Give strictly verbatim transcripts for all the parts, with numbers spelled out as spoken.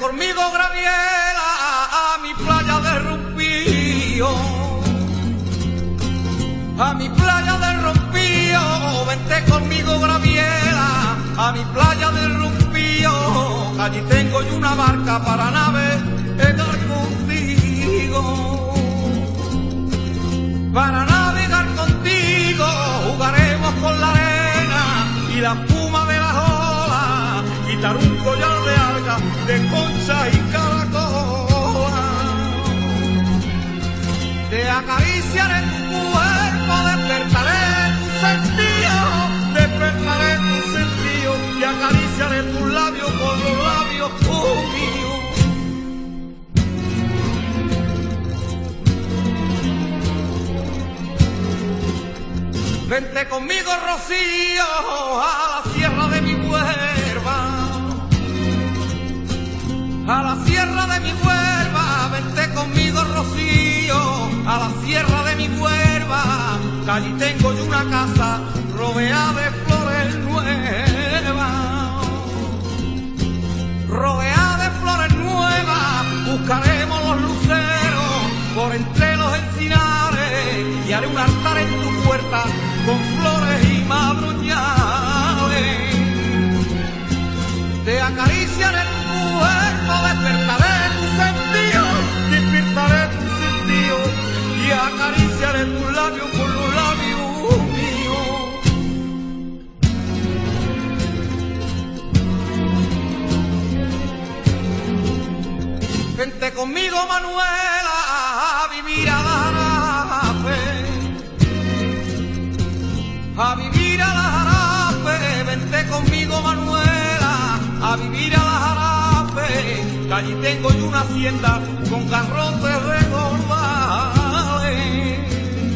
conmigo, Graviela, a mi playa de Rompío, a mi playa de Rompío, vente conmigo, Graviela, a mi playa de Rompío, allí tengo yo una barca para navegar contigo, para navegar contigo, jugaremos con la arena y la espuma de las olas, quitar un collar de algas, de concha y caracola. Te acariciaré tu cuerpo, despertaré tu sentido, despertaré tu sentido y acariciaré tus labios con los labios míos. Vente conmigo, Rocío, a la sierra de mi huerva, a la sierra de mi huerva, vente conmigo, Rocío, a la sierra de mi huerva, que allí tengo yo una casa rodeada de flores nuevas, rodeada de flores nuevas, buscaremos los luceros por entre los encinares y haré un altar en tu puerta con flores y madroñales. Te acariciaré tu cuerpo, despertaré tu sentido, despertaré tu sentido y acariciaré tus labios con los labios míos. Vente conmigo, Manuela, a vivir a Jarafe, a vivir a la Jarafe, vente conmigo, Manuela, a vivir a la Jarafe, que allí tengo yo una hacienda con garrotes de gordales,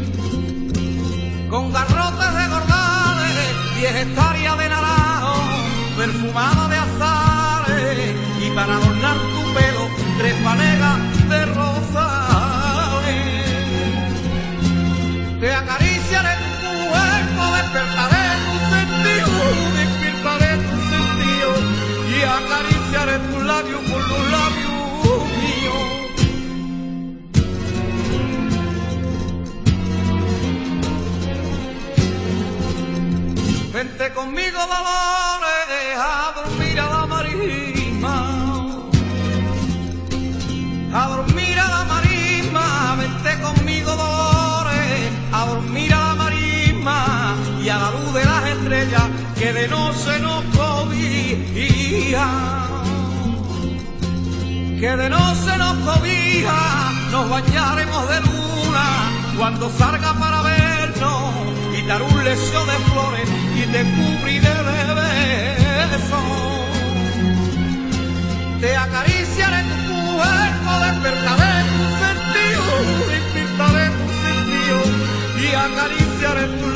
con garrotes de gordales, diez hectáreas de naranjo, perfumada de azares, y para adornar tu pelo, tres fanegas de rosales. Te acariciaré tu cuerpo, despertaré tu sentido, despertaré tu sentido y acariciaré tus labios con los labios míos. Vente conmigo, Dolores, a dormir a la marisma, a dormir a la marisma, vente conmigo, Dolores, a dormir a la marisma y a la luz de las estrellas que de noche nos cobija, que de noche nos cobija, nos bañaremos de luna cuando salga para vernos, quitar un lecho de flores y te cubriré de besos. Te acariciaré tu cuerpo, despertaré tu sentido, despertaré tu sentido y acariciaré tu